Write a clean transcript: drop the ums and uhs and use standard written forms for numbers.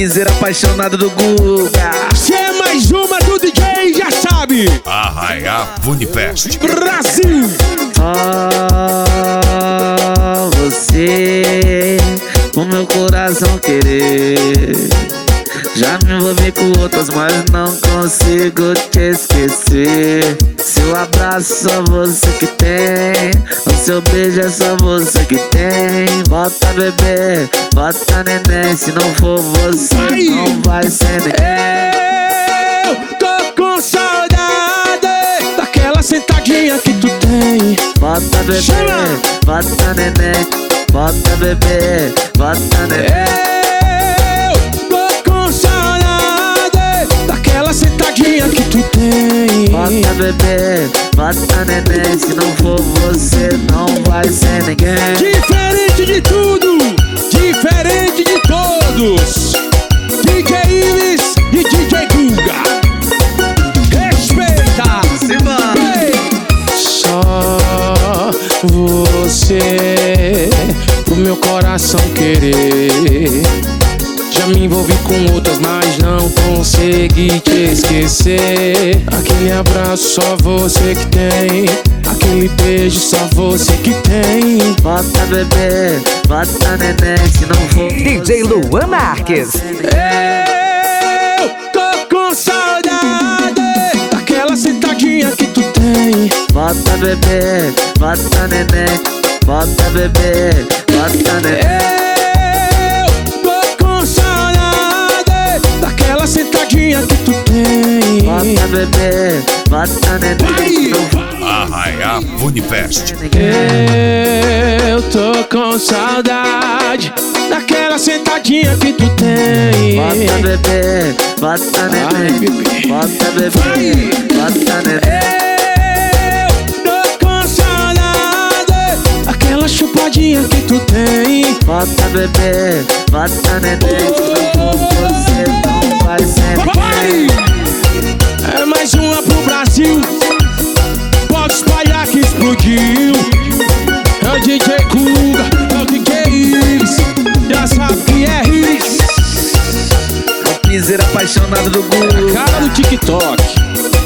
piseiro apaixonado do Guga. Se é mais uma do DJ, já sabe. Arraiá Funifest Brasil. Você, o meu coração querer. Já me envolvi com outras, mas não consigo te esquecer. Seu abraço só você que tem, o seu beijo é só você que tem. Bota bebê, bota neném, se não for você não vai ser ninguém. Eu tô com saudade daquela sentadinha que tu tem. Bota bebê, bota neném, bota bebê, bota neném. Sentadinha que tu tem. Bota bebê, bota neném, se não for você não vai ser ninguém. Diferente de tudo, diferente de todos. DJ Ives e DJ Guga. Respeita. Só você pro meu coração querer. Já me envolvi com outras, mas não consegui te esquecer. Aquele abraço só você que tem, aquele beijo só você que tem. Bota bebê, bota neném, se não for DJ Luan Marques. Eu tô com saudade daquela sentadinha que tu tem. Bota bebê, bota neném, bota bebê, bota neném. Sentadinha que tu tem. Bota bebê, bota neném. Arraiá Funifest. Eu tô com saudade daquela sentadinha que tu tem. Bota bebê, bota neném, bota bebê, bota neném. Eu tô com saudade daquela chupadinha que tu tem. Bota bebê, bota neném, se não for você não vai ser ninguém. É mais uma pro Brasil. Pode espalhar que explodiu. É o DJ Guga, é o DJ Ives. Já sabe que é Ives. É o piseiro apaixonado do Guga. Cara do TikTok.